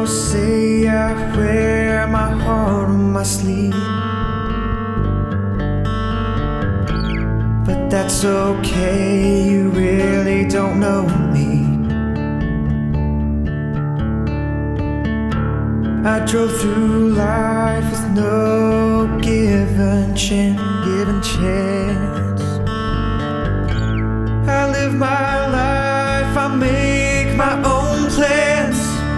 People say I wear my heart on my sleeve, but that's okay, you really don't know me. I drove through life with no given chance. I live my life, I make my own plans.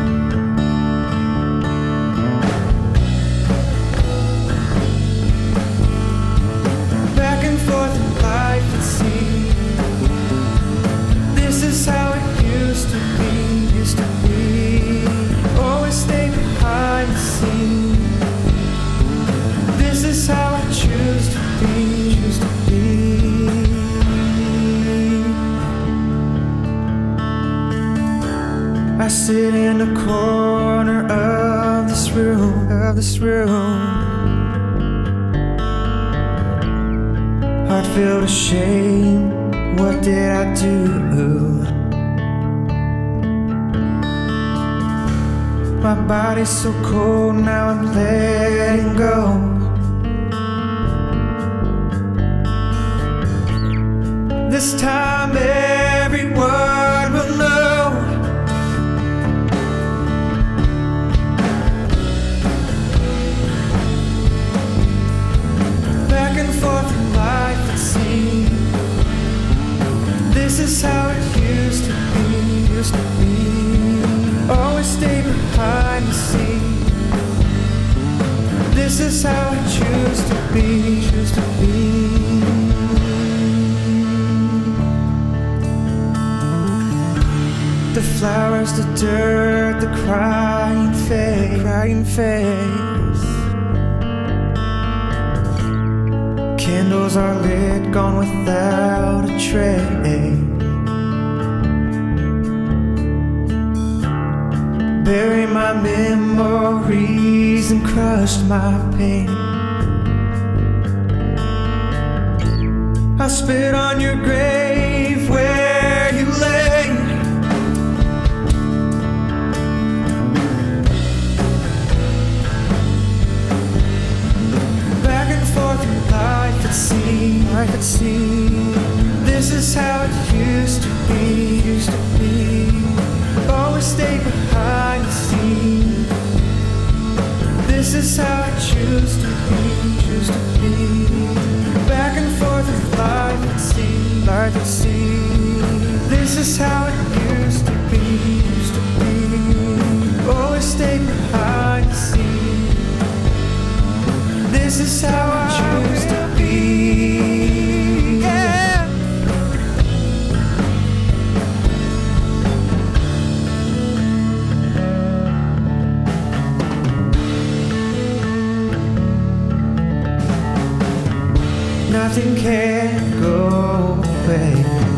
Back and forth in life it seems. This is how it used to be. Always stay behind the scenes. This is how I choose to be. I sit in a corner of this room, heart filled with shame. What did I do? My body's so cold, now I'm letting go. This time everyone will know. Back and forth in life it seems. This is how it used to be. Always stay behind the scenes. This is how I choose to be. The flowers, the dirt, the crying face. Candles are lit, gone without a trace. Bury my memories and crushed my pain. I spit on your grave where you lay. Back and forth in life it seems. This is how it used to be. Always stay behind the scenes. This is how I choose to be. Back and forth in life it seems. This is how it used to be. Always stay behind the scenes. This is how I choose to be. Yeah. Nothing can go away.